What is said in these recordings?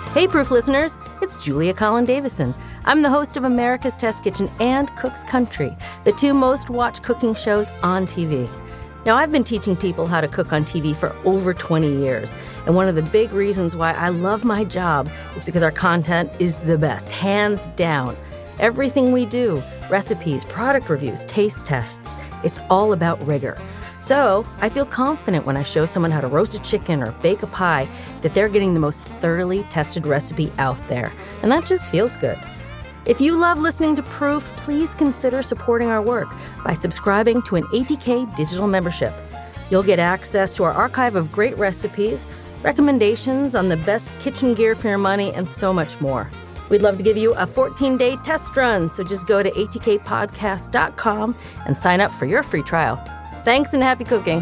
Hey, Proof listeners, it's Julia Collin-Davison. I'm the host of America's Test Kitchen and Cook's Country, the two most watched cooking shows on TV. Now, I've been teaching people how to cook on TV for over 20 years, and one of the big reasons why I love my job is because our content is the best, hands down. Everything we do, recipes, product reviews, taste tests, it's all about rigor. So I feel confident when I show someone how to roast a chicken or bake a pie that they're getting the most thoroughly tested recipe out there. And that just feels good. If you love listening to Proof, please consider supporting our work by subscribing to an ATK digital membership. You'll get access to our archive of great recipes, recommendations on the best kitchen gear for your money, and so much more. We'd love to give you a 14-day test run, so just go to atkpodcast.com and sign up for your free trial. Thanks and happy cooking.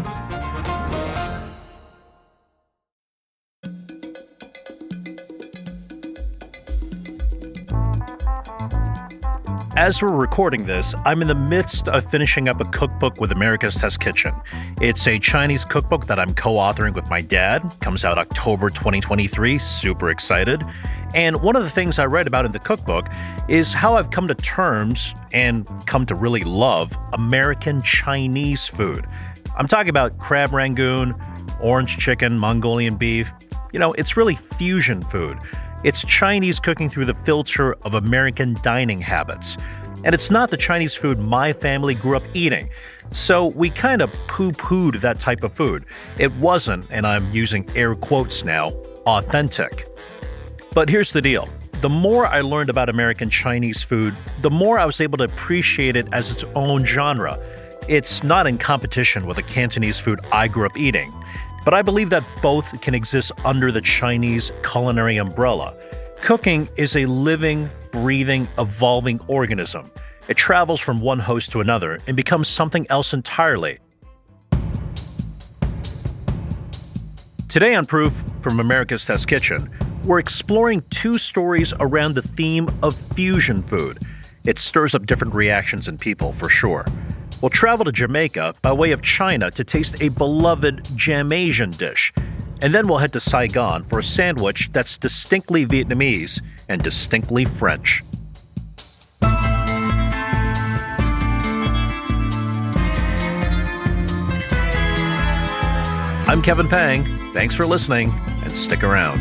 As we're recording this, I'm in the midst of finishing up a cookbook with America's Test Kitchen. It's a Chinese cookbook that I'm co-authoring with my dad. Comes out October 2023. Super excited. And one of the things I write about in the cookbook is how I've come to terms and come to really love American Chinese food. I'm talking about crab rangoon, orange chicken, Mongolian beef. You know, it's really fusion food. It's Chinese cooking through the filter of American dining habits. And it's not the Chinese food my family grew up eating. So we kind of poo-pooed that type of food. It wasn't, and I'm using air quotes now, authentic. But here's the deal. The more I learned about American Chinese food, the more I was able to appreciate it as its own genre. It's not in competition with the Cantonese food I grew up eating. But I believe that both can exist under the Chinese culinary umbrella. Cooking is a living, breathing, evolving organism. It travels from one host to another and becomes something else entirely. Today on Proof from America's Test Kitchen, we're exploring two stories around the theme of fusion food. It stirs up different reactions in people, for sure. We'll travel to Jamaica by way of China to taste a beloved Jamasian dish. And then we'll head to Saigon for a sandwich that's distinctly Vietnamese and distinctly French. I'm Kevin Pang. Thanks for listening, and stick around.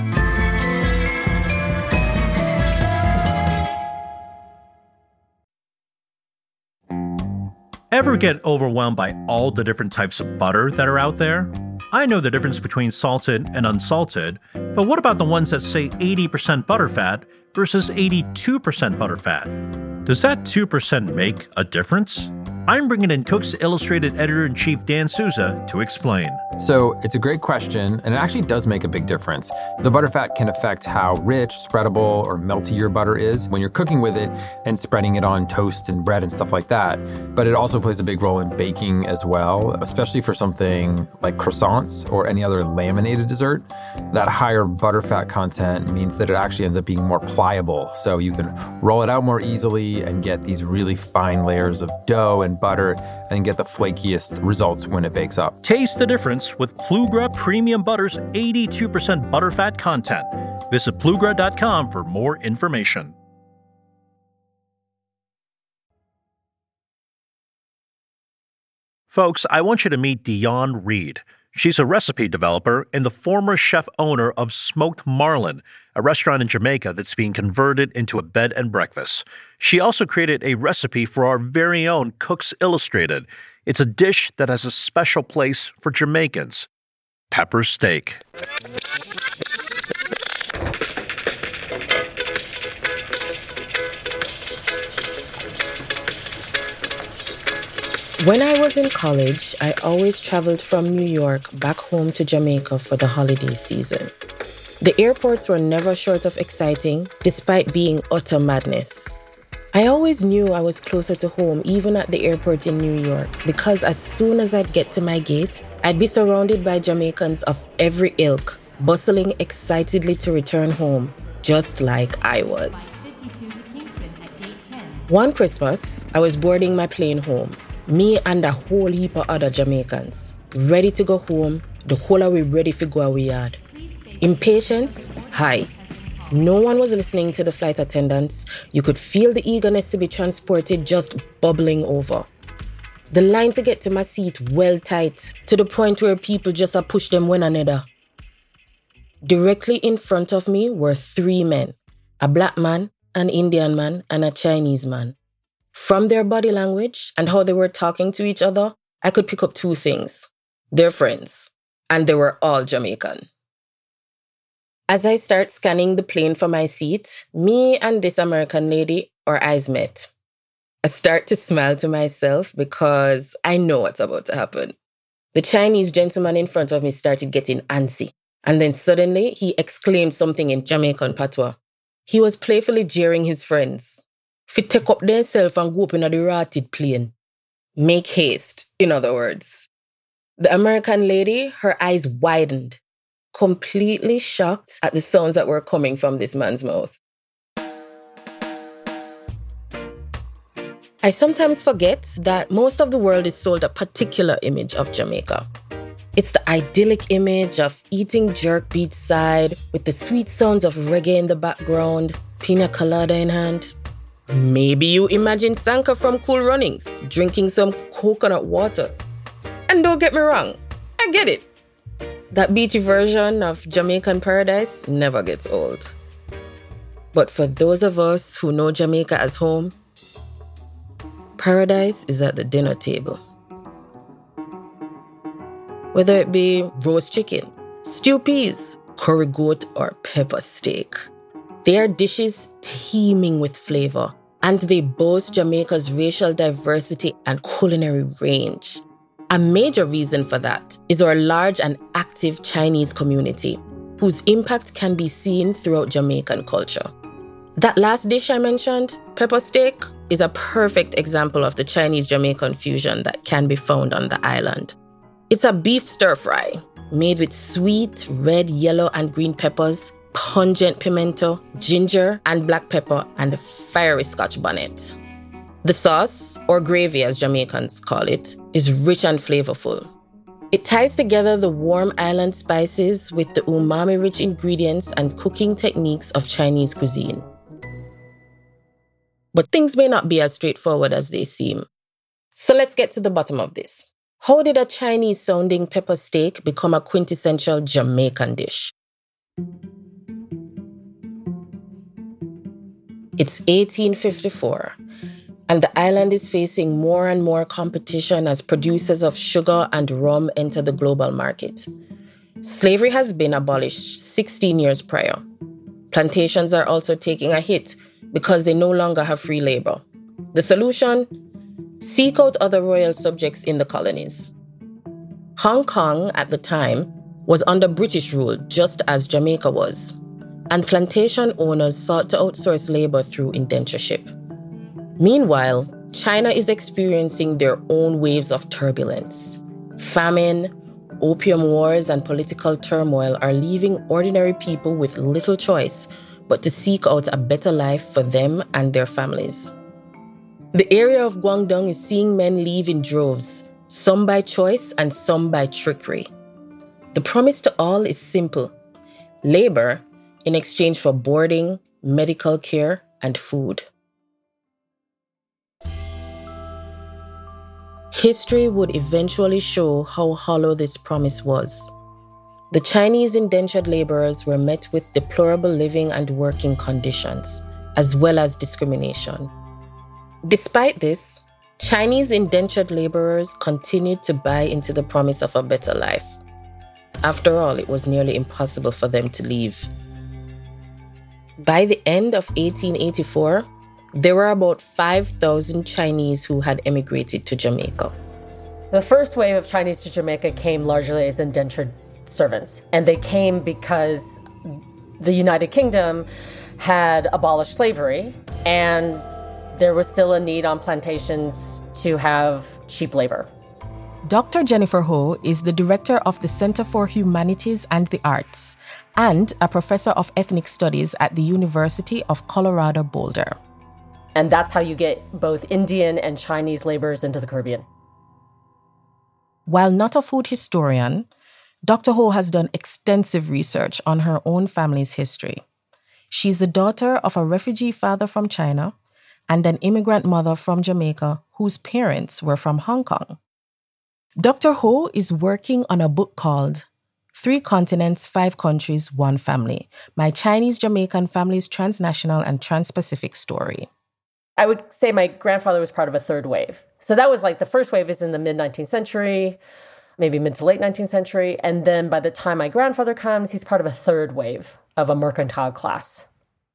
Ever get overwhelmed by all the different types of butter that are out there? I know the difference between salted and unsalted, but what about the ones that say 80% butterfat versus 82% butterfat? Does that 2% make a difference? I'm bringing in Cook's Illustrated Editor-in-Chief Dan Souza to explain. So it's a great question, and it actually does make a big difference. The butterfat can affect how rich, spreadable, or melty your butter is when you're cooking with it and spreading it on toast and bread and stuff like that. But it also plays a big role in baking as well, especially for something like croissants or any other laminated dessert. That higher butterfat content means that it actually ends up being more pliable, so you can roll it out more easily and get these really fine layers of dough and butter and get the flakiest results when it bakes up. Taste the difference with Plugra Premium Butter's 82% butterfat content. Visit Plugra.com for more information. Folks, I want you to meet Dionne Reed. She's a recipe developer and the former chef owner of Smoked Marlin, a restaurant in Jamaica that's being converted into a bed and breakfast. She also created a recipe for our very own Cook's Illustrated. It's a dish that has a special place for Jamaicans: pepper steak. When I was in college, I always traveled from New York back home to Jamaica for the holiday season. The airports were never short of exciting, despite being utter madness. I always knew I was closer to home, even at the airport in New York, because as soon as I'd get to my gate, I'd be surrounded by Jamaicans of every ilk, bustling excitedly to return home, just like I was. One Christmas, I was boarding my plane home. Me and a whole heap of other Jamaicans, ready to go home, the whole of we ready to go our yard. Impatience? High. No one was listening to the flight attendants. You could feel the eagerness to be transported just bubbling over. The line to get to my seat well tight, to the point where people just push them one another. Directly in front of me were 3 men, a black man, an Indian man, and a Chinese man. From their body language and how they were talking to each other, I could pick up 2 things. They're friends, and they were all Jamaican. As I start scanning the plane for my seat, me and this American lady, our eyes met. I start to smile to myself because I know what's about to happen. The Chinese gentleman in front of me started getting antsy, and then suddenly he exclaimed something in Jamaican patois. He was playfully jeering his friends. Fi take up themselves and go up in the rotted plane. Make haste, in other words. The American lady, her eyes widened, completely shocked at the sounds that were coming from this man's mouth. I sometimes forget that most of the world is sold a particular image of Jamaica. It's the idyllic image of eating jerk beachside with the sweet sounds of reggae in the background, pina colada in hand. Maybe you imagine Sanka from Cool Runnings drinking some coconut water. And don't get me wrong, I get it. That beachy version of Jamaican paradise never gets old. But for those of us who know Jamaica as home, paradise is at the dinner table. Whether it be roast chicken, stew peas, curry goat, or pepper steak, they are dishes teeming with flavor, and they boast Jamaica's racial diversity and culinary range. A major reason for that is our large and active Chinese community, whose impact can be seen throughout Jamaican culture. That last dish I mentioned, pepper steak, is a perfect example of the Chinese-Jamaican fusion that can be found on the island. It's a beef stir-fry made with sweet red, yellow, and green peppers, pungent pimento, ginger, and black pepper, and a fiery Scotch bonnet. The sauce, or gravy as Jamaicans call it, is rich and flavorful. It ties together the warm island spices with the umami-rich ingredients and cooking techniques of Chinese cuisine. But things may not be as straightforward as they seem. So let's get to the bottom of this. How did a Chinese-sounding pepper steak become a quintessential Jamaican dish? It's 1854. And the island is facing more and more competition as producers of sugar and rum enter the global market. Slavery has been abolished 16 years prior. Plantations are also taking a hit because they no longer have free labor. The solution? Seek out other royal subjects in the colonies. Hong Kong, at the time, was under British rule, just as Jamaica was. And plantation owners sought to outsource labor through indentureship. Meanwhile, China is experiencing their own waves of turbulence. Famine, opium wars, and political turmoil are leaving ordinary people with little choice but to seek out a better life for them and their families. The area of Guangdong is seeing men leave in droves, some by choice and some by trickery. The promise to all is simple: labor in exchange for boarding, medical care, and food. History would eventually show how hollow this promise was. The Chinese indentured laborers were met with deplorable living and working conditions, as well as discrimination. Despite this, Chinese indentured laborers continued to buy into the promise of a better life. After all, it was nearly impossible for them to leave. By the end of 1884, there were about 5,000 Chinese who had emigrated to Jamaica. The first wave of Chinese to Jamaica came largely as indentured servants, and they came because the United Kingdom had abolished slavery, and there was still a need on plantations to have cheap labor. Dr. Jennifer Ho is the director of the Center for Humanities and the Arts and a professor of ethnic studies at the University of Colorado Boulder. And that's how you get both Indian and Chinese laborers into the Caribbean. While not a food historian, Dr. Ho has done extensive research on her own family's history. She's the daughter of a refugee father from China and an immigrant mother from Jamaica whose parents were from Hong Kong. Dr. Ho is working on a book called 3 Continents, 5 Countries, 1 Family, My Chinese-Jamaican Family's Transnational and Trans-Pacific Story. I would say my grandfather was part of a third wave. So that was like the first wave is in the mid-19th century, maybe mid to late 19th century. And then by the time my grandfather comes, he's part of a third wave of a mercantile class.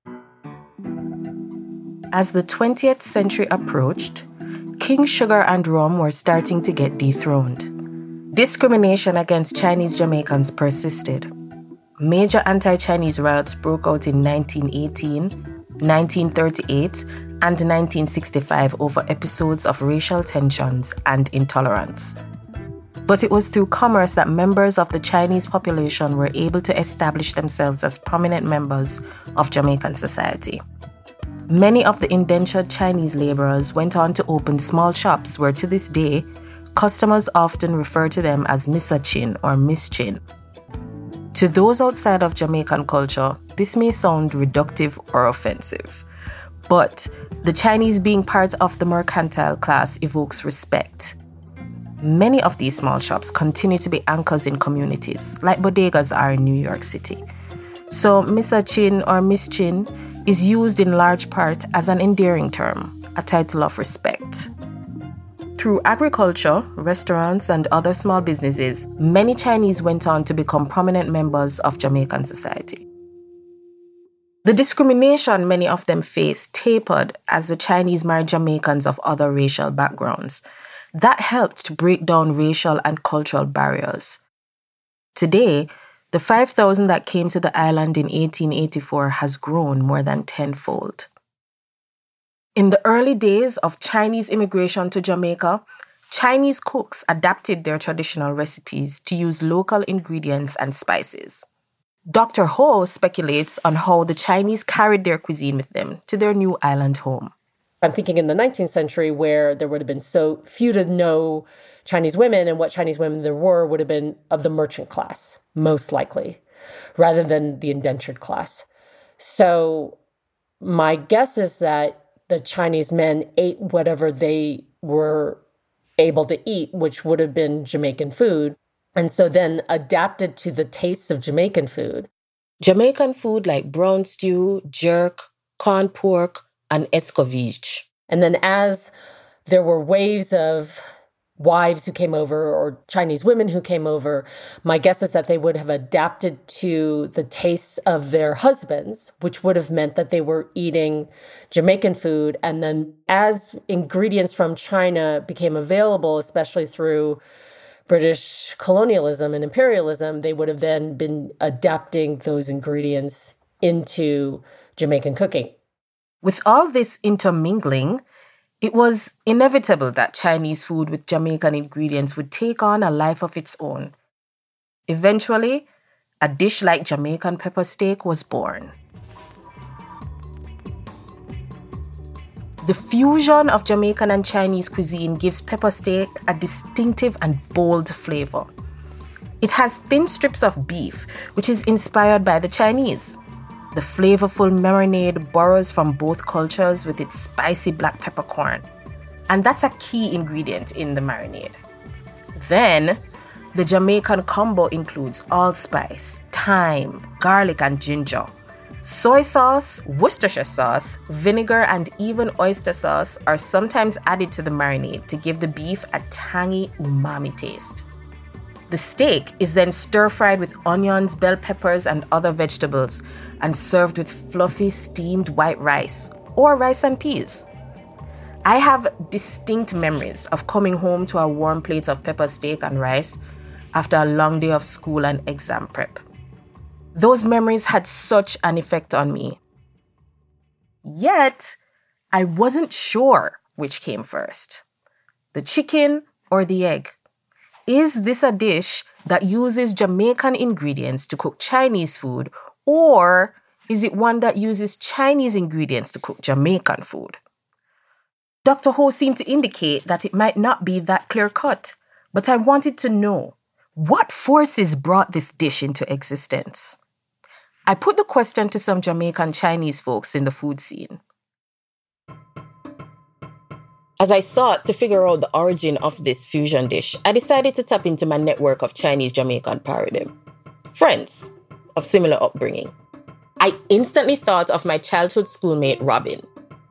As the 20th century approached, King Sugar and rum were starting to get dethroned. Discrimination against Chinese Jamaicans persisted. Major anti-Chinese riots broke out in 1918, 1938, and 1965 over episodes of racial tensions and intolerance. But it was through commerce that members of the Chinese population were able to establish themselves as prominent members of Jamaican society. Many of the indentured Chinese laborers went on to open small shops where to this day, customers often refer to them as Mr. Chin or Miss Chin. To those outside of Jamaican culture, this may sound reductive or offensive, but the Chinese being part of the mercantile class evokes respect. Many of these small shops continue to be anchors in communities, like bodegas are in New York City. So Mr. Chin or Miss Chin is used in large part as an endearing term, a title of respect. Through agriculture, restaurants, and other small businesses, many Chinese went on to become prominent members of Jamaican society. The discrimination many of them faced tapered as the Chinese married Jamaicans of other racial backgrounds. That helped to break down racial and cultural barriers. Today, the 5,000 that came to the island in 1884 has grown more than tenfold. In the early days of Chinese immigration to Jamaica, Chinese cooks adapted their traditional recipes to use local ingredients and spices. Dr. Ho speculates on how the Chinese carried their cuisine with them to their new island home. I'm thinking in the 19th century where there would have been so few to know Chinese women, and what Chinese women there were would have been of the merchant class, most likely, rather than the indentured class. So my guess is that the Chinese men ate whatever they were able to eat, which would have been Jamaican food, and so then adapted to the tastes of Jamaican food. Jamaican food like brown stew, jerk, corn pork, and escovitch. And then as there were waves of wives who came over or Chinese women who came over, my guess is that they would have adapted to the tastes of their husbands, which would have meant that they were eating Jamaican food. And then as ingredients from China became available, especially through British colonialism and imperialism, they would have then been adapting those ingredients into Jamaican cooking. With all this intermingling, it was inevitable that Chinese food with Jamaican ingredients would take on a life of its own. Eventually, a dish like Jamaican pepper steak was born. The fusion of Jamaican and Chinese cuisine gives pepper steak a distinctive and bold flavor. It has thin strips of beef, which is inspired by the Chinese. The flavorful marinade borrows from both cultures with its spicy black peppercorn. And that's a key ingredient in the marinade. Then, the Jamaican combo includes allspice, thyme, garlic, and ginger. Soy sauce, Worcestershire sauce, vinegar, and even oyster sauce are sometimes added to the marinade to give the beef a tangy umami taste. The steak is then stir-fried with onions, bell peppers, and other vegetables and served with fluffy steamed white rice or rice and peas. I have distinct memories of coming home to a warm plate of pepper steak and rice after a long day of school and exam prep. Those memories had such an effect on me. Yet, I wasn't sure which came first, the chicken or the egg. Is this a dish that uses Jamaican ingredients to cook Chinese food, or is it one that uses Chinese ingredients to cook Jamaican food? Dr. Ho seemed to indicate that it might not be that clear-cut, but I wanted to know, what forces brought this dish into existence? I put the question to some Jamaican Chinese folks in the food scene. As I sought to figure out the origin of this fusion dish, I decided to tap into my network of Chinese Jamaican paradigm friends of similar upbringing. I instantly thought of my childhood schoolmate, Robin.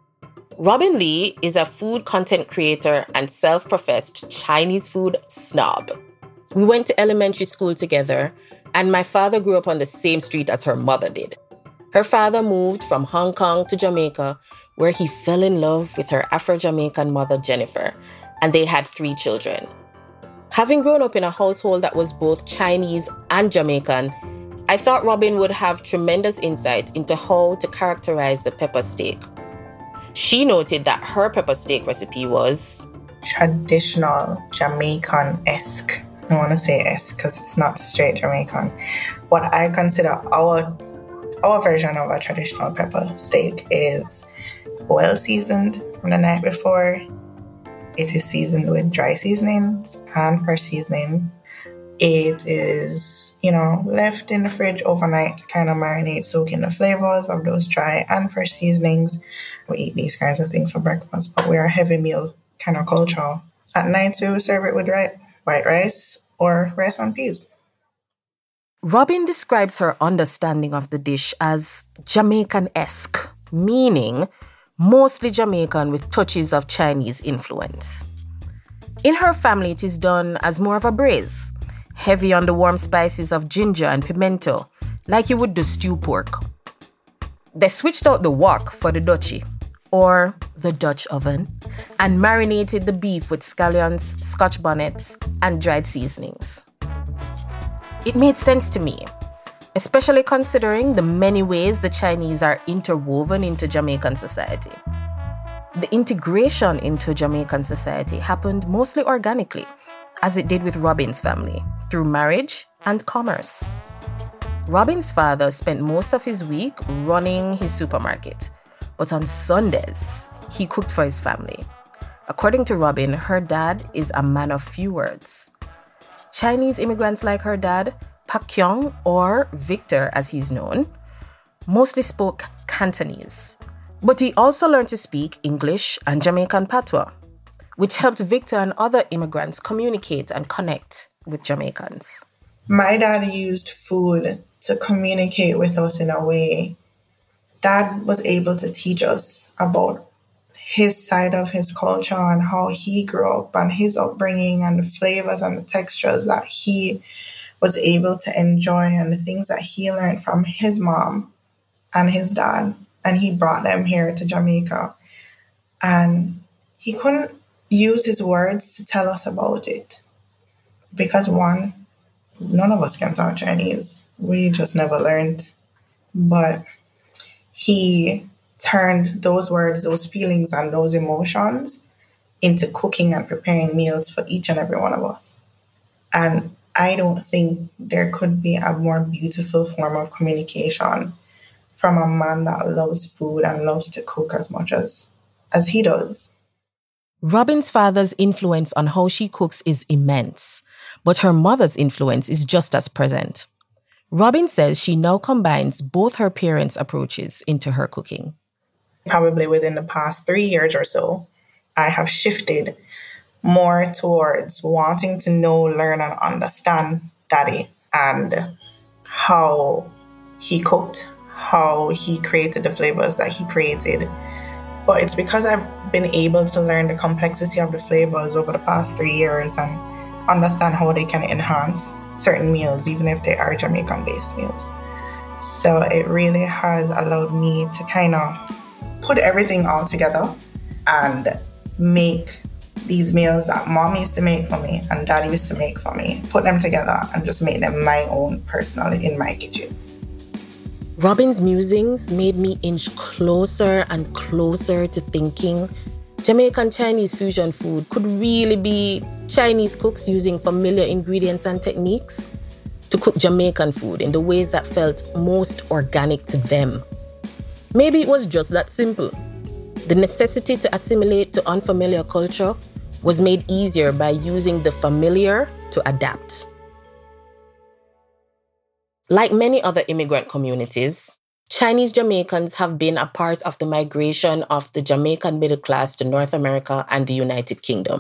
Robin Lee is a food content creator and self-professed Chinese food snob. We went to elementary school together, and my father grew up on the same street as her mother did. Her father moved from Hong Kong to Jamaica, where he fell in love with her Afro-Jamaican mother, Jennifer, and they had 3 children. Having grown up in a household that was both Chinese and Jamaican, I thought Robin would have tremendous insight into how to characterize the pepper steak. She noted that her pepper steak recipe was traditional Jamaican-esque. I want to say esque because it's not straight Jamaican. What I consider our version of a traditional pepper steak is well seasoned from the night before. It is seasoned with dry seasonings and fresh seasoning. It is, left in the fridge overnight to kind of marinate, soak in the flavors of those dry and fresh seasonings. We eat these kinds of things for breakfast, but we're a heavy meal kind of culture. At night, we will serve it with white rice or rice and peas. Robin describes her understanding of the dish as Jamaican-esque, meaning mostly Jamaican with touches of Chinese influence. In her family, it is done as more of a braise, heavy on the warm spices of ginger and pimento, like you would do stew pork. They switched out the wok for the Dutchie, or the Dutch oven, and marinated the beef with scallions, Scotch bonnets, and dried seasonings. It made sense to me, especially considering the many ways the Chinese are interwoven into Jamaican society. The integration into Jamaican society happened mostly organically, as it did with Robin's family, through marriage and commerce. Robin's father spent most of his week running his supermarket, but on Sundays, he cooked for his family. According to Robin, her dad is a man of few words. Chinese immigrants like her dad, Pak Kyung, or Victor as he's known, mostly spoke Cantonese. But he also learned to speak English and Jamaican patois, which helped Victor and other immigrants communicate and connect with Jamaicans. My dad used food to communicate with us in a way. Dad was able to teach us about his side of his culture and how he grew up and his upbringing and the flavors and the textures that he was able to enjoy and the things that he learned from his mom and his dad. And he brought them here to Jamaica. And he couldn't use his words to tell us about it. Because one, none of us can talk Chinese. We just never learned. But he turned those words, those feelings, and those emotions into cooking and preparing meals for each and every one of us. And I don't think there could be a more beautiful form of communication from a man that loves food and loves to cook as much as he does. Robin's father's influence on how she cooks is immense, but her mother's influence is just as present. Robin says she now combines both her parents' approaches into her cooking. Probably within the past 3 years or so, I have shifted more towards wanting to know, learn, and understand Daddy and how he cooked, how he created the flavors that he created. But it's because I've been able to learn the complexity of the flavors over the past 3 years and understand how they can enhance certain meals, even if they are Jamaican-based meals. So it really has allowed me to kind of put everything all together and make these meals that Mom used to make for me and Dad used to make for me, put them together and just make them my own personally in my kitchen. Robin's musings made me inch closer and closer to thinking Jamaican Chinese fusion food could really be Chinese cooks using familiar ingredients and techniques to cook Jamaican food in the ways that felt most organic to them. Maybe it was just that simple. The necessity to assimilate to unfamiliar culture was made easier by using the familiar to adapt. Like many other immigrant communities, Chinese Jamaicans have been a part of the migration of the Jamaican middle class to North America and the United Kingdom.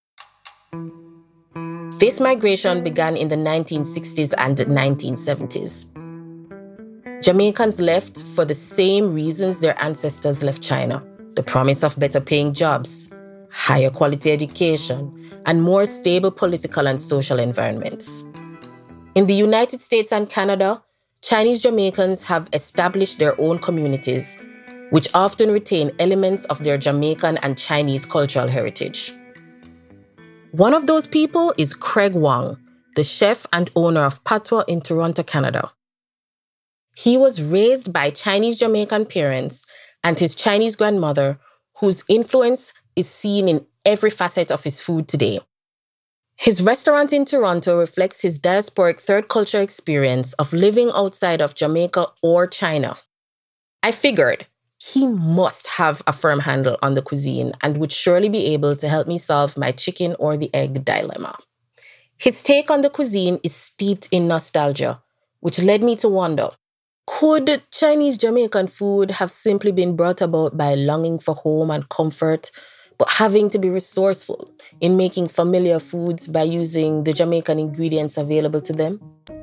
This migration began in the 1960s and 1970s. Jamaicans left for the same reasons their ancestors left China: the promise of better paying jobs, higher quality education, and more stable political and social environments. In the United States and Canada, Chinese Jamaicans have established their own communities, which often retain elements of their Jamaican and Chinese cultural heritage. One of those people is Craig Wong, the chef and owner of Patois in Toronto, Canada. He was raised by Chinese Jamaican parents and his Chinese grandmother, whose influence is seen in every facet of his food today. His restaurant in Toronto reflects his diasporic third culture experience of living outside of Jamaica or China. I figured he must have a firm handle on the cuisine and would surely be able to help me solve my chicken or the egg dilemma. His take on the cuisine is steeped in nostalgia, which led me to wonder, could Chinese Jamaican food have simply been brought about by longing for home and comfort, but having to be resourceful in making familiar foods by using the Jamaican ingredients available to them?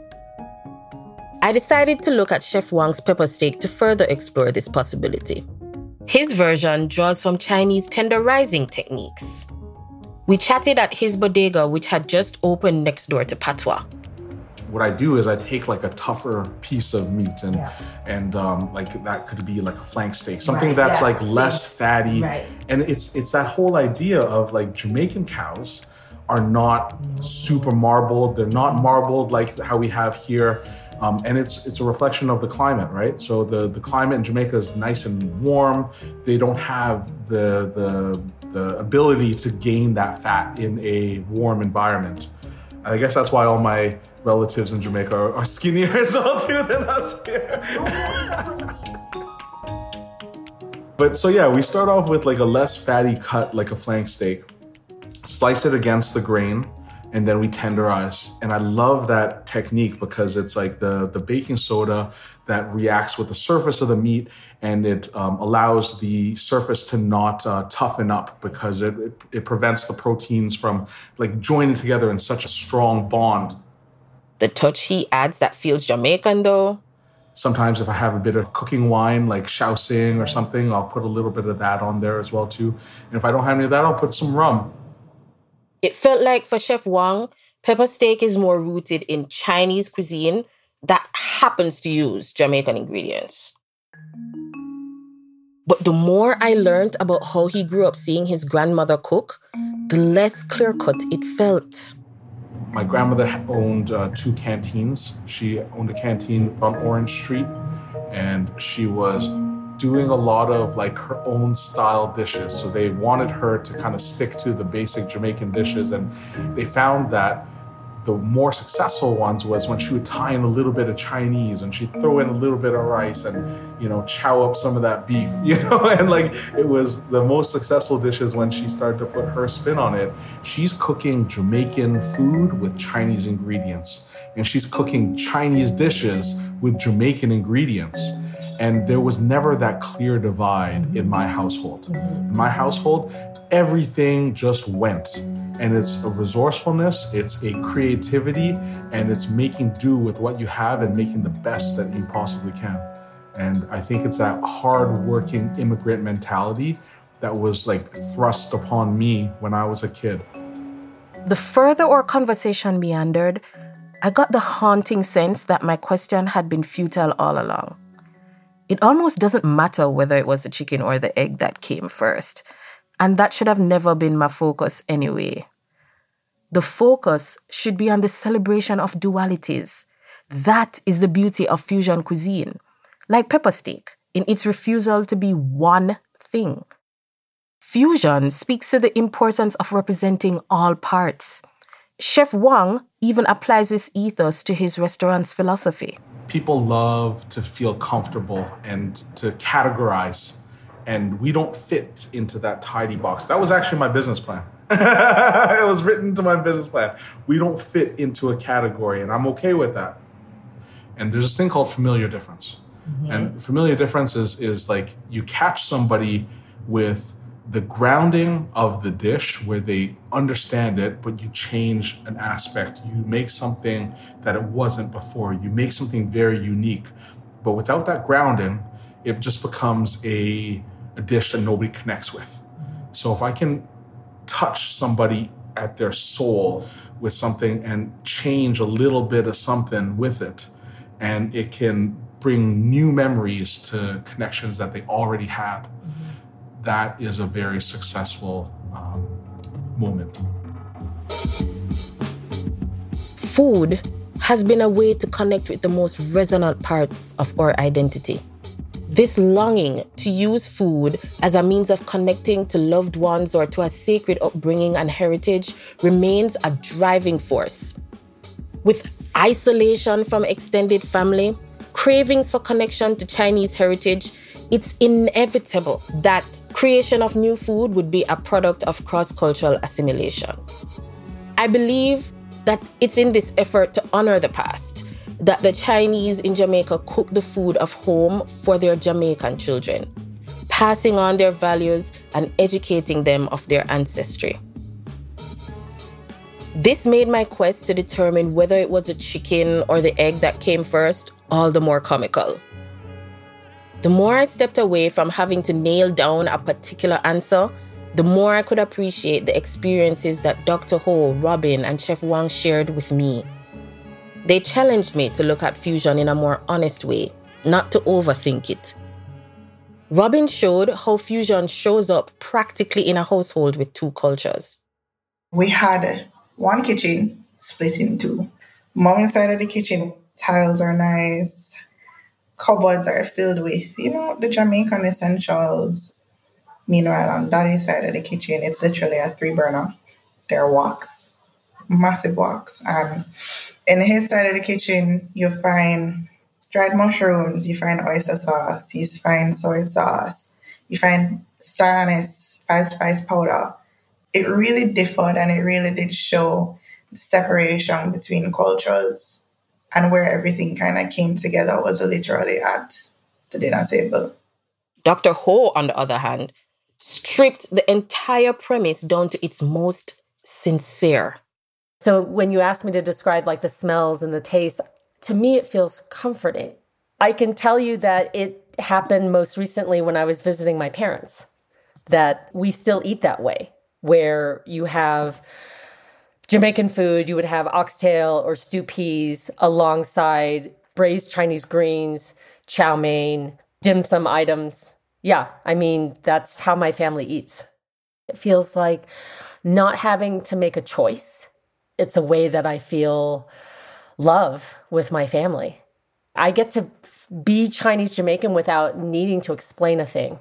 I decided to look at Chef Wong's pepper steak to further explore this possibility. His version draws from Chinese tenderizing techniques. We chatted at his bodega, which had just opened next door to Patois. What I do is I take like a tougher piece of meat and like that could be like a flank steak, something that's like less fatty. Right. And it's that whole idea of like Jamaican cows are not super marbled. They're not marbled like how we have here. And it's a reflection of the climate, right? So the climate in Jamaica is nice and warm. They don't have the ability to gain that fat in a warm environment. I guess that's why all my relatives in Jamaica are skinnier as well too than us here. But so yeah, we start off with like a less fatty cut, like a flank steak, slice it against the grain, and then we tenderize. And I love that technique because it's like the baking soda that reacts with the surface of the meat, and it allows the surface to not toughen up because it prevents the proteins from like joining together in such a strong bond. The touch he adds that feels Jamaican though. Sometimes if I have a bit of cooking wine, like Shaoxing or something, I'll put a little bit of that on there as well too. And if I don't have any of that, I'll put some rum. It felt like for Chef Wong, pepper steak is more rooted in Chinese cuisine that happens to use Jamaican ingredients. But the more I learned about how he grew up seeing his grandmother cook, the less clear-cut it felt. My grandmother owned 2 canteens. She owned a canteen on Orange Street, and she was doing a lot of like her own style dishes. So they wanted her to kind of stick to the basic Jamaican dishes, and they found that the more successful ones was when she would tie in a little bit of Chinese and she'd throw in a little bit of rice and, you know, chow up some of that beef, you know, and like it was the most successful dishes when she started to put her spin on it. She's cooking Jamaican food with Chinese ingredients, and she's cooking Chinese dishes with Jamaican ingredients. And there was never that clear divide in my household. In my household, everything just went. And it's a resourcefulness, it's a creativity, and it's making do with what you have and making the best that you possibly can. And I think it's that hard-working immigrant mentality that was like thrust upon me when I was a kid. The further our conversation meandered, I got the haunting sense that my question had been futile all along. It almost doesn't matter whether it was the chicken or the egg that came first. And that should have never been my focus anyway. The focus should be on the celebration of dualities. That is the beauty of fusion cuisine, like pepper steak, in its refusal to be one thing. Fusion speaks to the importance of representing all parts. Chef Wong even applies this ethos to his restaurant's philosophy. People love to feel comfortable and to categorize, and we don't fit into that tidy box. That was actually my business plan. It was written into my business plan. We don't fit into a category, and I'm okay with that. And there's this thing called familiar difference. Mm-hmm. And familiar difference is like you catch somebody with the grounding of the dish where they understand it, but you change an aspect. You make something that it wasn't before. You make something very unique. But without that grounding, it just becomes a dish that nobody connects with. So if I can touch somebody at their soul with something and change a little bit of something with it, and it can bring new memories to connections that they already had, that is a very successful moment. Food has been a way to connect with the most resonant parts of our identity. This longing to use food as a means of connecting to loved ones or to a sacred upbringing and heritage remains a driving force. With isolation from extended family, cravings for connection to Chinese heritage, it's inevitable that creation of new food would be a product of cross-cultural assimilation. I believe that it's in this effort to honor the past that the Chinese in Jamaica cook the food of home for their Jamaican children, passing on their values and educating them of their ancestry. This made my quest to determine whether it was the chicken or the egg that came first all the more comical. The more I stepped away from having to nail down a particular answer, the more I could appreciate the experiences that Dr. Ho, Robin, and Chef Wang shared with me. They challenged me to look at fusion in a more honest way, not to overthink it. Robin showed how fusion shows up practically in a household with two cultures. We had one kitchen split in two. Mom's side of the kitchen, tiles are nice. Cupboards are filled with, the Jamaican essentials. Meanwhile, on Daddy's side of the kitchen, it's literally a 3-burner. There are woks, massive woks. And in his side of the kitchen, you find dried mushrooms, you find oyster sauce, you find soy sauce, you find star anise, 5-spice powder. It really differed, and it really did show the separation between cultures, and where everything kind of came together was literally at the dinner table. Dr. Ho, on the other hand, stripped the entire premise down to its most sincere. So when you ask me to describe like the smells and the taste, to me it feels comforting. I can tell you that it happened most recently when I was visiting my parents, that we still eat that way, where you have Jamaican food, you would have oxtail or stew peas alongside braised Chinese greens, chow mein, dim sum items. Yeah, I mean, that's how my family eats. It feels like not having to make a choice. It's a way that I feel love with my family. I get to be Chinese Jamaican without needing to explain a thing.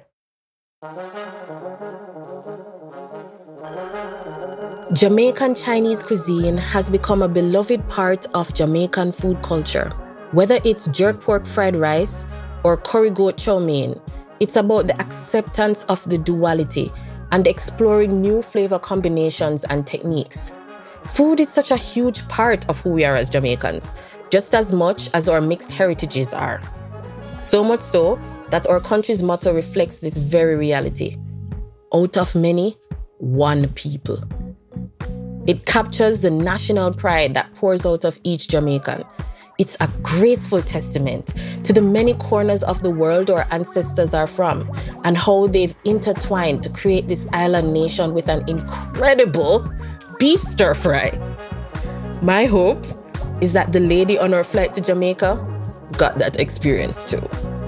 Jamaican Chinese cuisine has become a beloved part of Jamaican food culture. Whether it's jerk pork fried rice or curry goat chow mein, it's about the acceptance of the duality and exploring new flavor combinations and techniques. Food is such a huge part of who we are as Jamaicans, just as much as our mixed heritages are. So much so that our country's motto reflects this very reality. Out of many, one people. It captures the national pride that pours out of each Jamaican. It's a graceful testament to the many corners of the world our ancestors are from and how they've intertwined to create this island nation with an incredible beef stir fry. My hope is that the lady on our flight to Jamaica got that experience too.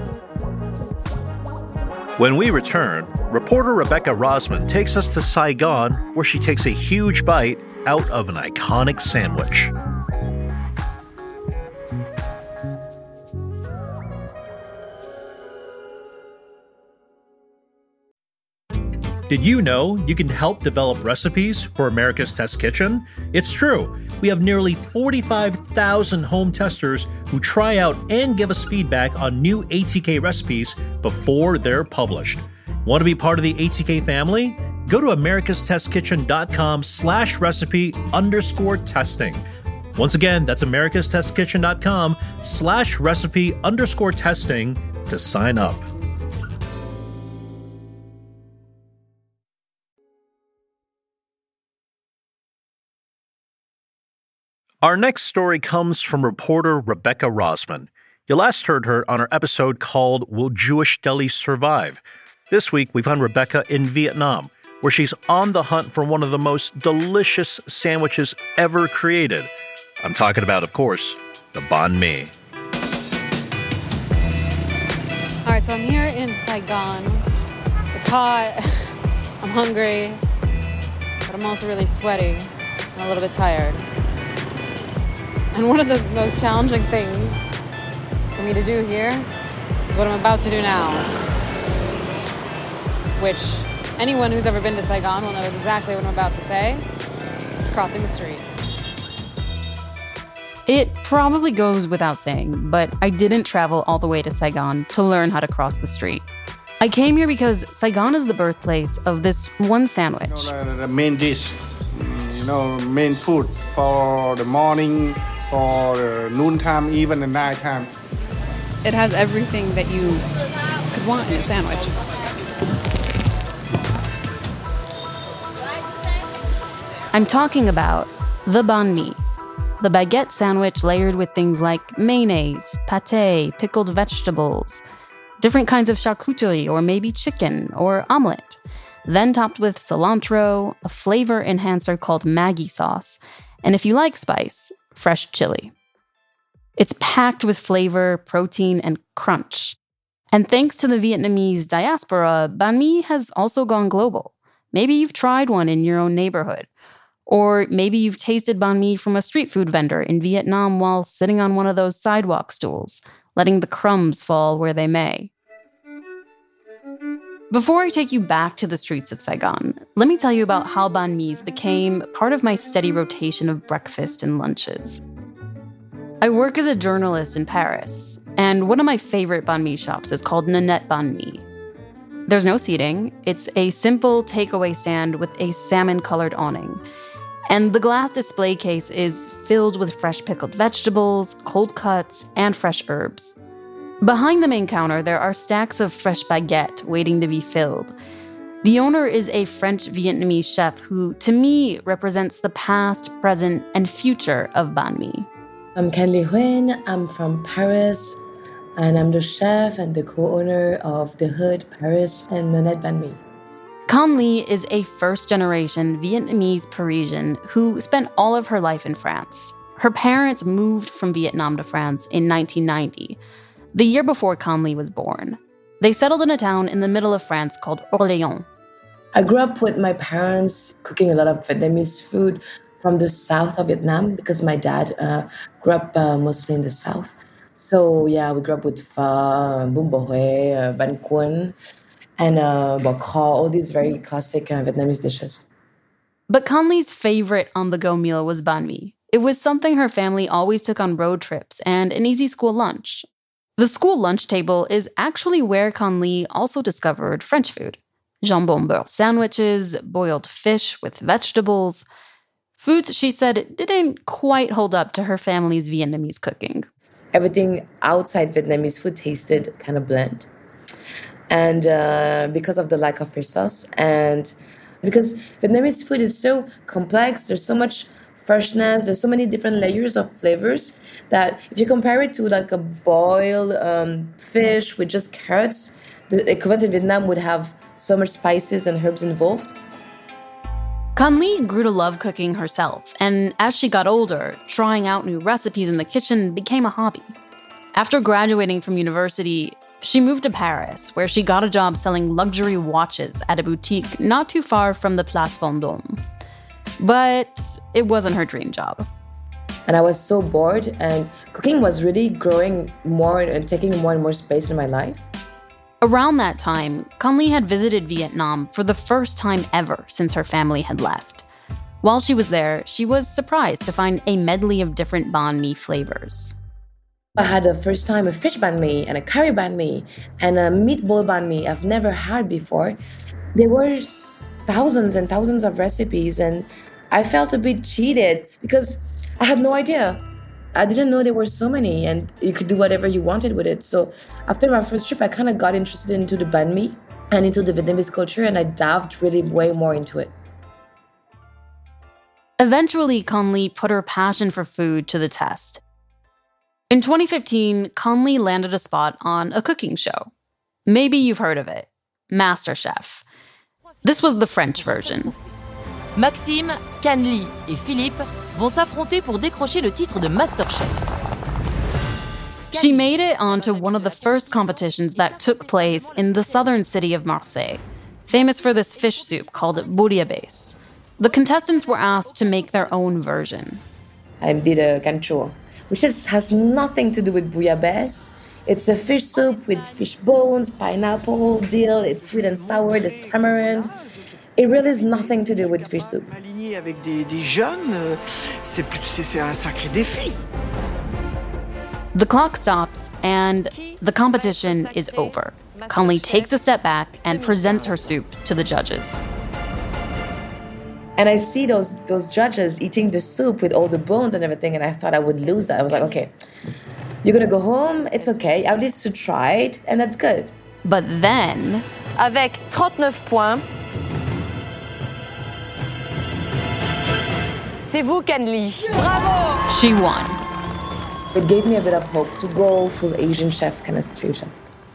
When we return, reporter Rebecca Rosman takes us to Saigon, where she takes a huge bite out of an iconic sandwich. Did you know you can help develop recipes for America's Test Kitchen? It's true. We have nearly 45,000 home testers who try out and give us feedback on new ATK recipes before they're published. Want to be part of the ATK family? Go to americastestkitchen.com/recipe_testing. Once again, that's americastestkitchen.com/recipe_testing to sign up. Our next story comes from reporter Rebecca Rosman. You last heard her on our episode called Will Jewish Delis Survive? This week, we found Rebecca in Vietnam, where she's on the hunt for one of the most delicious sandwiches ever created. I'm talking about, of course, the banh mi. All right, so I'm here in Saigon. It's hot, I'm hungry, but I'm also really sweaty and a little bit tired. And one of the most challenging things for me to do here is what I'm about to do now, which anyone who's ever been to Saigon will know exactly what I'm about to say. It's crossing the street. It probably goes without saying, but I didn't travel all the way to Saigon to learn how to cross the street. I came here because Saigon is the birthplace of this one sandwich. The main dish, main food for the morning, for the noontime, even the nighttime. It has everything that you could want in a sandwich. I'm talking about the banh mi, the baguette sandwich layered with things like mayonnaise, pâté, pickled vegetables, different kinds of charcuterie or maybe chicken or omelet, then topped with cilantro, a flavor enhancer called Maggi sauce, and if you like spice, fresh chili. It's packed with flavor, protein, and crunch. And thanks to the Vietnamese diaspora, banh mi has also gone global. Maybe you've tried one in your own neighborhood. Or maybe you've tasted banh mi from a street food vendor in Vietnam while sitting on one of those sidewalk stools, letting the crumbs fall where they may. Before I take you back to the streets of Saigon, let me tell you about how banh mi's became part of my steady rotation of breakfast and lunches. I work as a journalist in Paris, and one of my favorite banh mi shops is called Nanette Banh Mi. There's no seating. It's a simple takeaway stand with a salmon-colored awning. And the glass display case is filled with fresh pickled vegetables, cold cuts, and fresh herbs. Behind the main counter, there are stacks of fresh baguette waiting to be filled. The owner is a French-Vietnamese chef who, to me, represents the past, present, and future of banh mi. I'm Kenli Huynh. I'm from Paris, and I'm the chef and the co-owner of The Hood Paris and Nanette Banh Mi. Con Ly is a first-generation Vietnamese Parisian who spent all of her life in France. Her parents moved from Vietnam to France in 1990, the year before Con Ly was born. They settled in a town in the middle of France called Orléans. I grew up with my parents cooking a lot of Vietnamese food from the south of Vietnam because my dad grew up mostly in the south. So yeah, we grew up with pho, bún bò Huế, bánh cuốn, and bò kho, all these very classic Vietnamese dishes. But Con Ly's favorite on-the-go meal was banh mi. It was something her family always took on road trips and an easy school lunch. The school lunch table is actually where Con Ly also discovered French food. Jambon beurre sandwiches, boiled fish with vegetables. Foods she said didn't quite hold up to her family's Vietnamese cooking. Everything outside Vietnamese food tasted kind of bland. And because of the lack of fish sauce, and because Vietnamese food is so complex, there's so much freshness, there's so many different layers of flavors that if you compare it to like a boiled fish with just carrots, the equivalent in Vietnam would have so much spices and herbs involved. Con Ly grew to love cooking herself, and as she got older, trying out new recipes in the kitchen became a hobby. After graduating from university, she moved to Paris, where she got a job selling luxury watches at a boutique not too far from the Place Vendôme. But it wasn't her dream job. And I was so bored, and cooking was really growing more and taking more and more space in my life. Around that time, Con Ly had visited Vietnam for the first time ever since her family had left. While she was there, she was surprised to find a medley of different banh mi flavors. I had the first time a fish banh mi and a curry banh mi and a meatball banh mi I've never had before. There were thousands and thousands of recipes, and I felt a bit cheated because I had no idea. I didn't know there were so many and you could do whatever you wanted with it. So after my first trip, I kind of got interested into the banh mi and into the Vietnamese culture, and I dived really way more into it. Eventually, Conley put her passion for food to the test. In 2015, Conley landed a spot on a cooking show. Maybe you've heard of it, MasterChef. This was the French version. Maxime, Canly et Philippe vont s'affronter pour décrocher le titre de MasterChef. She made it onto one of the first competitions that took place in the southern city of Marseille, famous for this fish soup called bouillabaisse. The contestants were asked to make their own version. I did a cancho, which has nothing to do with bouillabaisse. It's a fish soup with fish bones, pineapple, dill, it's sweet and sour, there's tamarind. It really has nothing to do with fish soup. Aligné avec des jeunes, c'est un sacré défi. The clock stops and the competition is over. Conley takes a step back and presents her soup to the judges. And I see those judges eating the soup with all the bones and everything, and I thought I would lose that. I was like, okay, you're gonna go home, it's okay, at least to try it, and that's good. But then... Avec 39 points, c'est vous, Canly. Bravo! She won. It gave me a bit of hope to go full Asian chef kind of situation.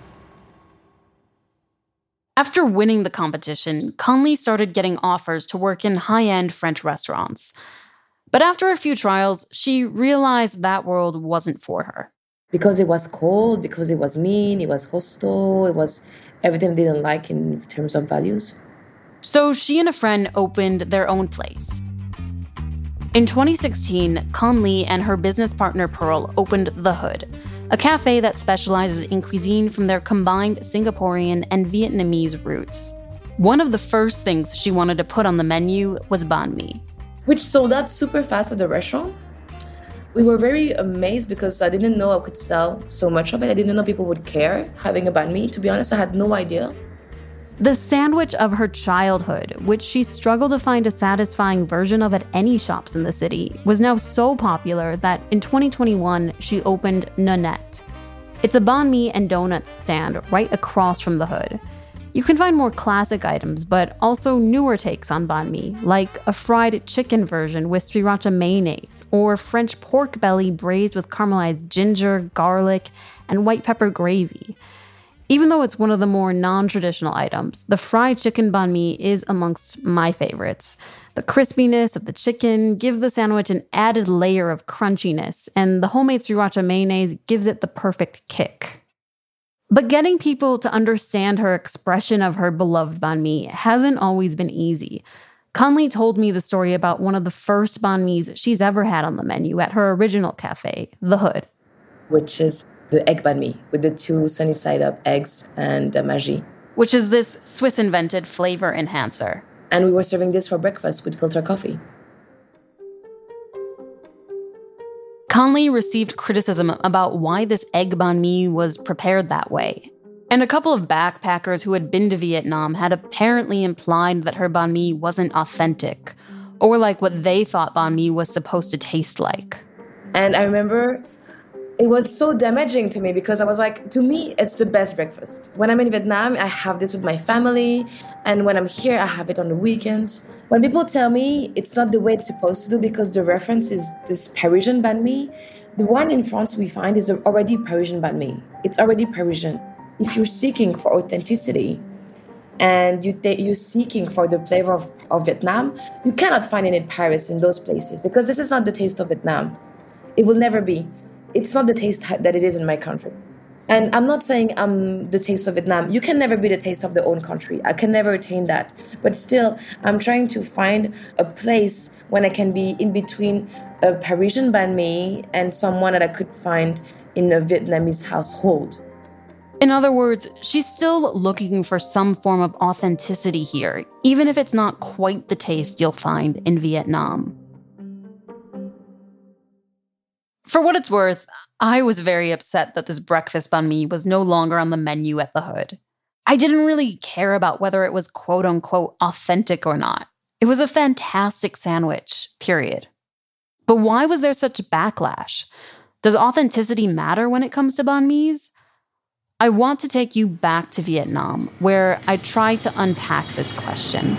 After winning the competition, Conley started getting offers to work in high-end French restaurants. But after a few trials, she realized that world wasn't for her. Because it was cold, because it was mean, it was hostile, it was everything I didn't like in terms of values. So she and a friend opened their own place. In 2016, Conley and her business partner Pearl opened The Hood, a cafe that specializes in cuisine from their combined Singaporean and Vietnamese roots. One of the first things she wanted to put on the menu was banh mi, which sold out super fast at the restaurant. We were very amazed because I didn't know I could sell so much of it. I didn't know people would care having a banh mi. To be honest, I had no idea. The sandwich of her childhood, which she struggled to find a satisfying version of at any shops in the city, was now so popular that in 2021, she opened Nanette. It's a banh mi and donuts stand right across from The Hood. You can find more classic items, but also newer takes on banh mi, like a fried chicken version with sriracha mayonnaise, or French pork belly braised with caramelized ginger, garlic, and white pepper gravy. Even though it's one of the more non-traditional items, the fried chicken banh mi is amongst my favorites. The crispiness of the chicken gives the sandwich an added layer of crunchiness, and the homemade sriracha mayonnaise gives it the perfect kick. But getting people to understand her expression of her beloved banh mi hasn't always been easy. Conley told me the story about one of the first banh mi's she's ever had on the menu at her original cafe, The Hood. Which is the egg banh mi with the 2 sunny-side-up eggs and magi. Which is this Swiss-invented flavor enhancer. And we were serving this for breakfast with filter coffee. Conley received criticism about why this egg banh mi was prepared that way. And a couple of backpackers who had been to Vietnam had apparently implied that her banh mi wasn't authentic, or like what they thought banh mi was supposed to taste like. And I remember it was so damaging to me because I was like, to me, it's the best breakfast. When I'm in Vietnam, I have this with my family. And when I'm here, I have it on the weekends. When people tell me it's not the way it's supposed to do because the reference is this Parisian banh mi, the one in France we find is already Parisian banh mi. It's already Parisian. If you're seeking for authenticity and you're seeking for the flavor of Vietnam, you cannot find it in Paris, in those places, because this is not the taste of Vietnam. It will never be. It's not the taste that it is in my country. And I'm not saying I'm the taste of Vietnam. You can never be the taste of the own country. I can never attain that. But still, I'm trying to find a place when I can be in between a Parisian banh mi and someone that I could find in a Vietnamese household. In other words, she's still looking for some form of authenticity here, even if it's not quite the taste you'll find in Vietnam. For what it's worth, I was very upset that this breakfast banh mi was no longer on the menu at The Hood. I didn't really care about whether it was quote-unquote authentic or not. It was a fantastic sandwich, period. But why was there such backlash? Does authenticity matter when it comes to banh mi's? I want to take you back to Vietnam, where I try to unpack this question.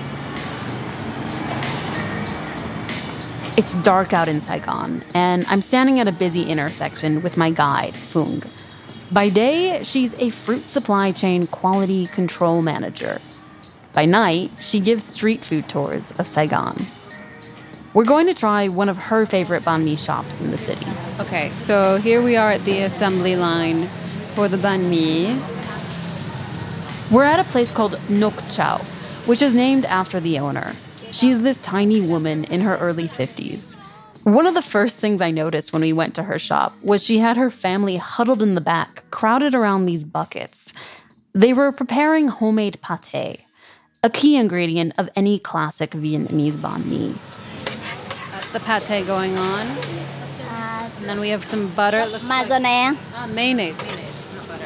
It's dark out in Saigon, and I'm standing at a busy intersection with my guide, Phung. By day, she's a fruit supply chain quality control manager. By night, she gives street food tours of Saigon. We're going to try one of her favorite banh mi shops in the city. Okay, so here we are at the assembly line for the banh mi. We're at a place called Nok Chau, which is named after the owner. She's this tiny woman in her early 50s. One of the first things I noticed when we went to her shop was she had her family huddled in the back, crowded around these buckets. They were preparing homemade pate, a key ingredient of any classic Vietnamese banh mi. That's the pate going on. And then we have some butter. It looks mayonnaise. Mayonnaise, not butter.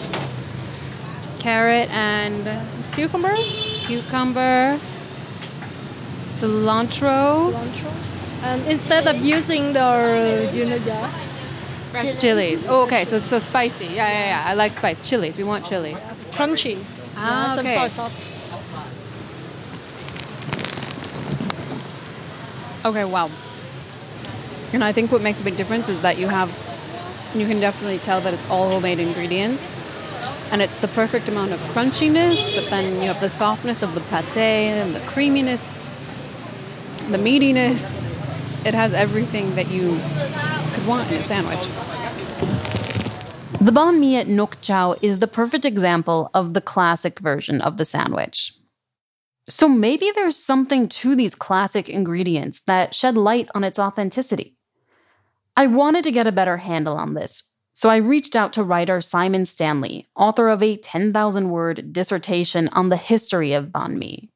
Carrot and cucumber. Cilantro. And instead of using the, fresh chilies. Oh, okay, so spicy. Yeah. I like spice. Chilies. We want chili. Crunchy. Okay. Some soy sauce. Okay, wow. And I think what makes a big difference is that you can definitely tell that it's all homemade ingredients. And it's the perfect amount of crunchiness, but then you have the softness of the pate and the creaminess, the meatiness. It has everything that you could want in a sandwich. The banh mi at Nok Chau is the perfect example of the classic version of the sandwich. So maybe there's something to these classic ingredients that shed light on its authenticity. I wanted to get a better handle on this, so I reached out to writer Simon Stanley, author of a 10,000-word dissertation on the history of banh mi.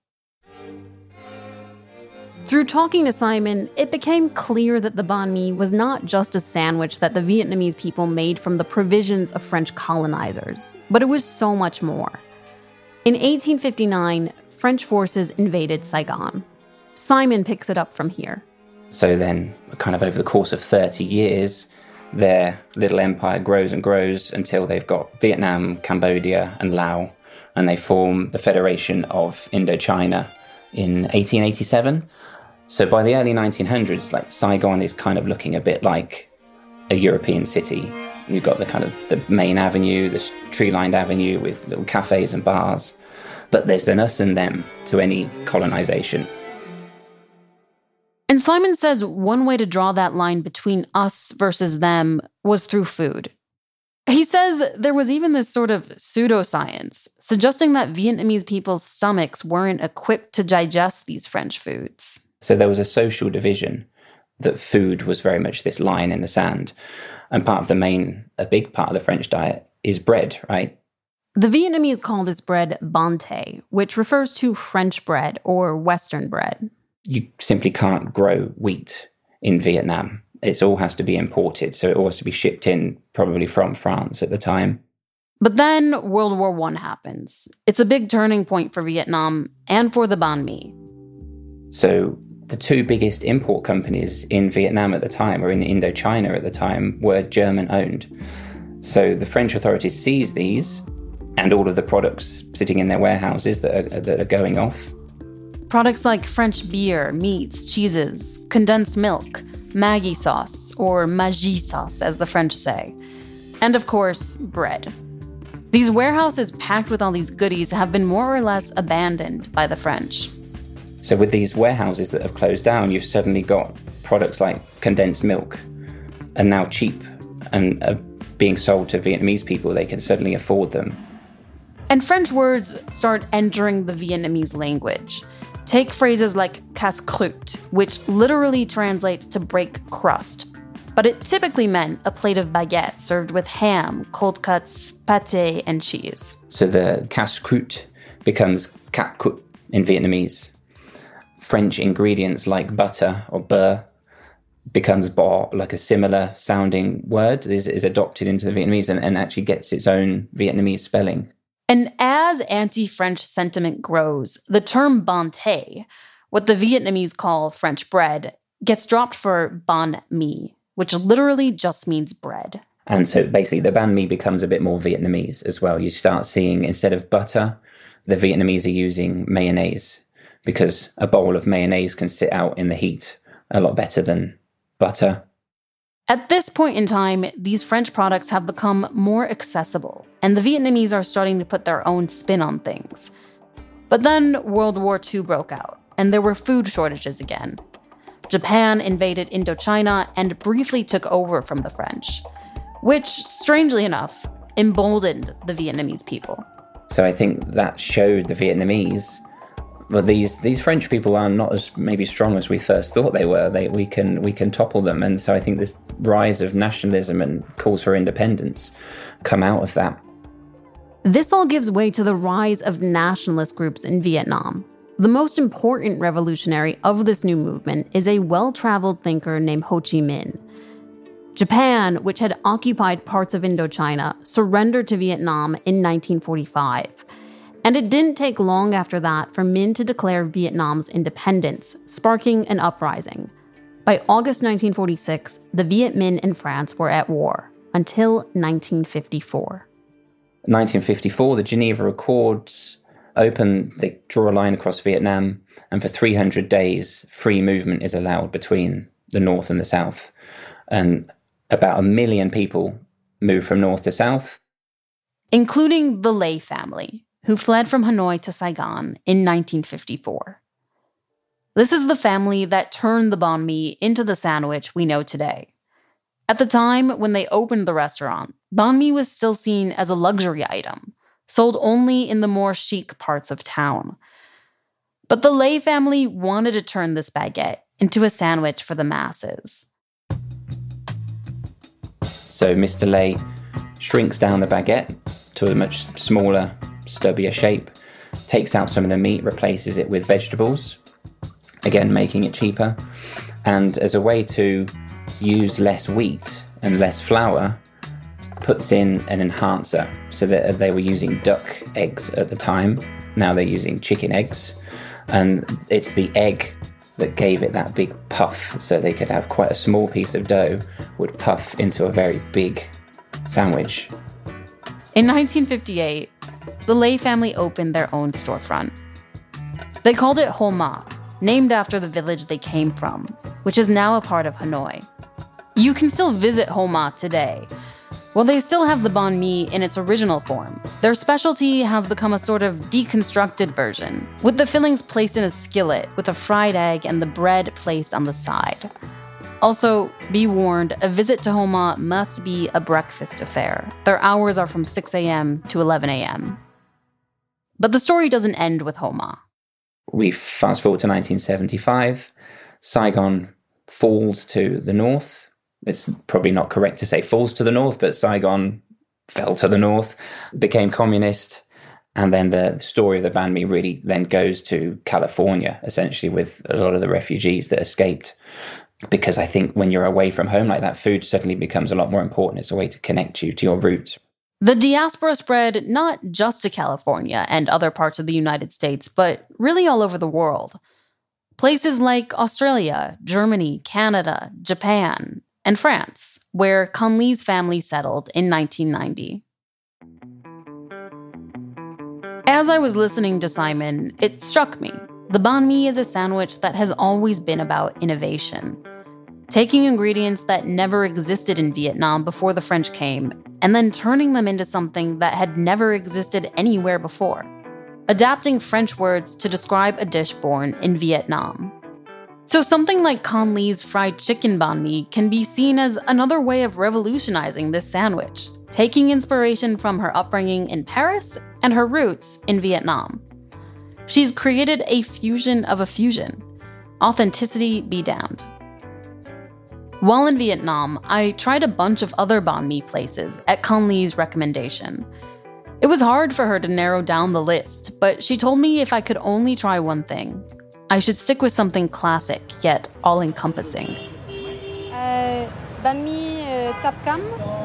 Through talking to Simon, it became clear that the banh mi was not just a sandwich that the Vietnamese people made from the provisions of French colonizers, but it was so much more. In 1859, French forces invaded Saigon. Simon picks it up from here. So then, kind of over the course of 30 years, their little empire grows and grows until they've got Vietnam, Cambodia, and Laos, and they form the Federation of Indochina in 1887. So by the early 1900s, like Saigon is kind of looking a bit like a European city. You've got the kind of the main avenue, this tree-lined avenue with little cafes and bars. But there's an us and them to any colonization. And Simon says one way to draw that line between us versus them was through food. He says there was even this sort of pseudoscience, suggesting that Vietnamese people's stomachs weren't equipped to digest these French foods. So there was a social division, that food was very much this line in the sand. And a big part of the French diet is bread, right? The Vietnamese call this bread bánh tét, which refers to French bread or Western bread. You simply can't grow wheat in Vietnam. It all has to be imported, so it all has to be shipped in, probably from France at the time. But then World War I happens. It's a big turning point for Vietnam and for the banh mi. So the two biggest import companies in Vietnam at the time, or in Indochina at the time, were German-owned. So the French authorities seized these and all of the products sitting in their warehouses that are going off. Products like French beer, meats, cheeses, condensed milk, Maggi sauce, or Maggi sauce, as the French say. And of course, bread. These warehouses packed with all these goodies have been more or less abandoned by the French. So with these warehouses that have closed down, you've suddenly got products like condensed milk are now cheap and are being sold to Vietnamese people. They can suddenly afford them. And French words start entering the Vietnamese language. Take phrases like casse-croûte, which literally translates to break crust. But it typically meant a plate of baguette served with ham, cold cuts, pate, and cheese. So the casse-croûte becomes cat cout in Vietnamese. French ingredients like butter or beurre becomes bo, like a similar sounding word, is adopted into the Vietnamese and actually gets its own Vietnamese spelling. And as anti-French sentiment grows, the term bánh tét, what the Vietnamese call French bread, gets dropped for banh mi, which literally just means bread. And so basically the banh mi becomes a bit more Vietnamese as well. You start seeing, instead of butter, the Vietnamese are using mayonnaise, because a bowl of mayonnaise can sit out in the heat a lot better than butter. At this point in time, these French products have become more accessible, and the Vietnamese are starting to put their own spin on things. But then World War II broke out, and there were food shortages again. Japan invaded Indochina and briefly took over from the French, which, strangely enough, emboldened the Vietnamese people. So I think that showed the Vietnamese, well, these French people are not as maybe strong as we first thought they were. We can topple them. And so I think this rise of nationalism and calls for independence come out of that. This all gives way to the rise of nationalist groups in Vietnam. The most important revolutionary of this new movement is a well-traveled thinker named Ho Chi Minh. Japan, which had occupied parts of Indochina, surrendered to Vietnam in 1945. And it didn't take long after that for Minh to declare Vietnam's independence, sparking an uprising. By August 1946, the Viet Minh and France were at war, until 1954. 1954, the Geneva Accords they draw a line across Vietnam, and for 300 days, free movement is allowed between the North and the South. And about 1 million people move from North to South. Including the Lay family, who fled from Hanoi to Saigon in 1954. This is the family that turned the banh mi into the sandwich we know today. At the time when they opened the restaurant, banh mi was still seen as a luxury item, sold only in the more chic parts of town. But the Lay family wanted to turn this baguette into a sandwich for the masses. So Mr. Lay shrinks down the baguette to a much smaller, stubbier shape, takes out some of the meat, replaces it with vegetables, again making it cheaper. And as a way to use less wheat and less flour, puts in an enhancer. So that they were using duck eggs at the time. Now they're using chicken eggs. And it's the egg that gave it that big puff. So they could have quite a small piece of dough would puff into a very big sandwich. In 1958, the Lay family opened their own storefront. They called it Ho Ma, named after the village they came from, which is now a part of Hanoi. You can still visit Ho Ma today. While they still have the banh mi in its original form, their specialty has become a sort of deconstructed version, with the fillings placed in a skillet with a fried egg and the bread placed on the side. Also, be warned, a visit to Ho Ma must be a breakfast affair. Their hours are from 6 a.m. to 11 a.m. But the story doesn't end with Ho Ma. We fast forward to 1975. Saigon falls to the north. It's probably not correct to say falls to the north, but Saigon fell to the north, became communist. And then the story of the banh mi really then goes to California, essentially, with a lot of the refugees that escaped. Because I think when you're away from home like that, food suddenly becomes a lot more important. It's a way to connect you to your roots. The diaspora spread not just to California and other parts of the United States, but really all over the world. Places like Australia, Germany, Canada, Japan, and France, where Con Lee's family settled in 1990. As I was listening to Simon, it struck me. The banh mi is a sandwich that has always been about innovation. Taking ingredients that never existed in Vietnam before the French came, and then turning them into something that had never existed anywhere before. Adapting French words to describe a dish born in Vietnam. So something like Con Lee's fried chicken banh mi can be seen as another way of revolutionizing this sandwich, taking inspiration from her upbringing in Paris and her roots in Vietnam. She's created a fusion of a fusion. Authenticity be damned. While in Vietnam, I tried a bunch of other banh mi places at Con Lee's recommendation. It was hard for her to narrow down the list, but she told me if I could only try one thing, I should stick with something classic, yet all-encompassing. Banh mi Thap Cam?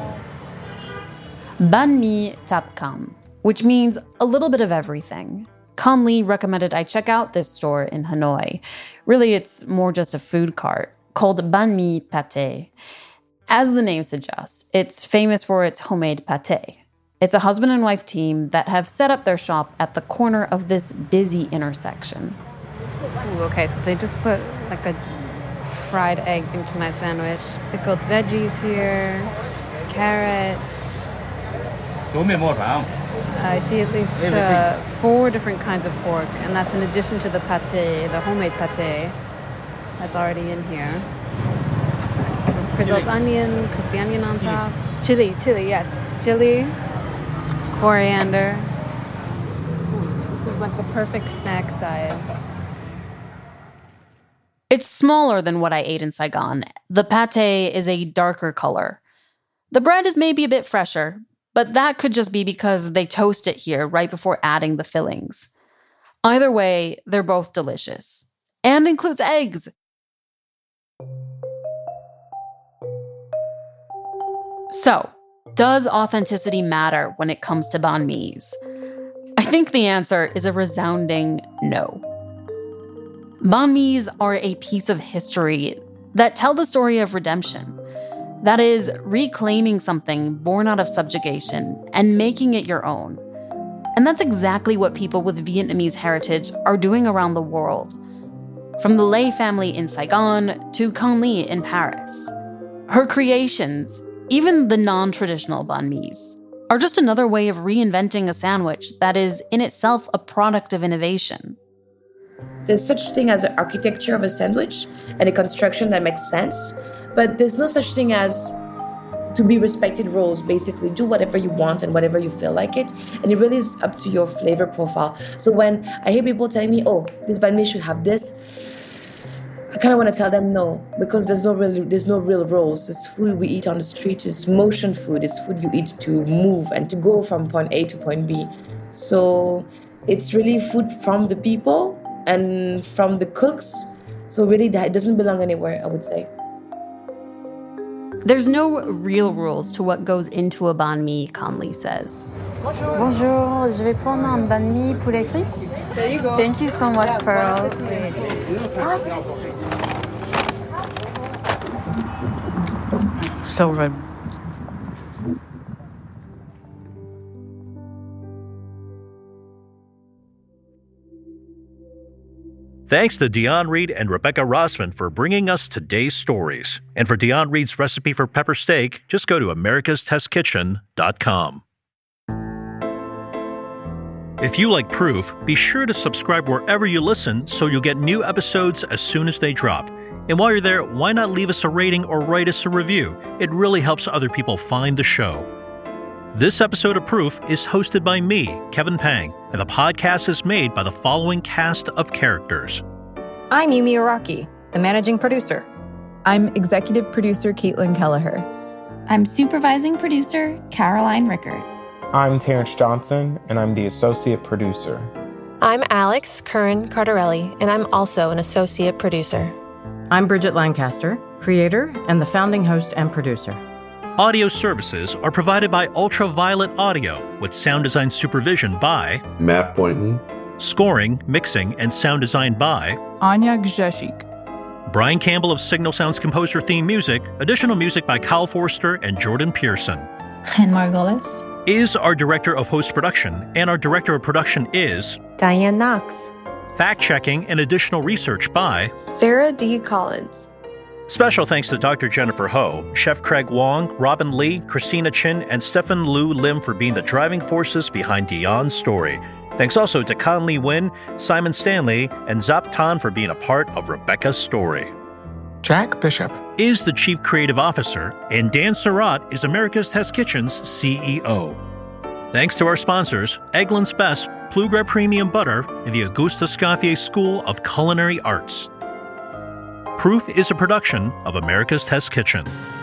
Banh mi Thap Cam, which means a little bit of everything. Con Lee recommended I check out this store in Hanoi. Really, it's more just a food cart. called banh mi pâté. As the name suggests, it's famous for its homemade pâté. It's a husband and wife team that have set up their shop at the corner of this busy intersection. Ooh, okay, so they just put like a fried egg into my sandwich. Pickled veggies here, carrots. I see at least 4 different kinds of pork, and that's in addition to the pâté, the homemade pâté that's already in here. Some frizzled onion, crispy onion on top. Chili, yes. Chili, coriander. This is like the perfect snack size. It's smaller than what I ate in Saigon. The pâté is a darker color. The bread is maybe a bit fresher, but that could just be because they toast it here right before adding the fillings. Either way, they're both delicious. And includes eggs. So, does authenticity matter when it comes to banh mi's? I think the answer is a resounding no. Banh mi's are a piece of history that tell the story of redemption. That is, reclaiming something born out of subjugation and making it your own. And that's exactly what people with Vietnamese heritage are doing around the world. From the Lay family in Saigon to Con Ly in Paris. Her creations, even the non-traditional banh mi's, are just another way of reinventing a sandwich that is in itself a product of innovation. There's such thing as an architecture of a sandwich and a construction that makes sense, but there's no such thing as to be respected rules. Basically, do whatever you want and whatever you feel like it, and it really is up to your flavor profile. So when I hear people telling me, oh, this banh mi should have this, I kind of want to tell them no, because there's no real rules. It's food we eat on the street. It's motion food. It's food you eat to move and to go from point A to point B. So it's really food from the people and from the cooks. So really, that doesn't belong anywhere, I would say. There's no real rules to what goes into a banh mi, Con Ly says. Bonjour, je vais prendre un banh mi poulet frit. There you go. Thank you so much, Pearl. So good. Thanks to Dionne Reed and Rebecca Rossman for bringing us today's stories. And for Dionne Reed's recipe for pepper steak, just go to americastestkitchen.com. If you like Proof, be sure to subscribe wherever you listen so you'll get new episodes as soon as they drop. And while you're there, why not leave us a rating or write us a review? It really helps other people find the show. This episode of Proof is hosted by me, Kevin Pang, and the podcast is made by the following cast of characters. I'm Yumi Araki, the managing producer. I'm executive producer Caitlin Kelleher. I'm supervising producer Caroline Rickert. I'm Terrence Johnson, and I'm the associate producer. I'm Alex Curran Cardarelli, and I'm also an associate producer. I'm Bridget Lancaster, creator and the founding host and producer. Audio services are provided by Ultraviolet Audio, with sound design supervision by Matt Boynton. Scoring, mixing, and sound design by Anya Gzeshik. Brian Campbell of Signal Sound's composer theme music, additional music by Kyle Forster and Jordan Pearson. Jen Margolis is our director of post-production, and our director of production is Diane Knox. Fact-checking and additional research by Sarah D. Collins. Special thanks to Dr. Jennifer Ho, Chef Craig Wong, Robin Lee, Christina Chin, and Stephen Liu Lim for being the driving forces behind Dionne's story. Thanks also to Con Ly Win, Simon Stanley, and Zap Tan for being a part of Rebecca's story. Jack Bishop is the Chief Creative Officer, and Dan Surratt is America's Test Kitchen's CEO. Thanks to our sponsors, Eggland's Best, Plougre Premium Butter, and the Auguste Escoffier School of Culinary Arts. Proof is a production of America's Test Kitchen.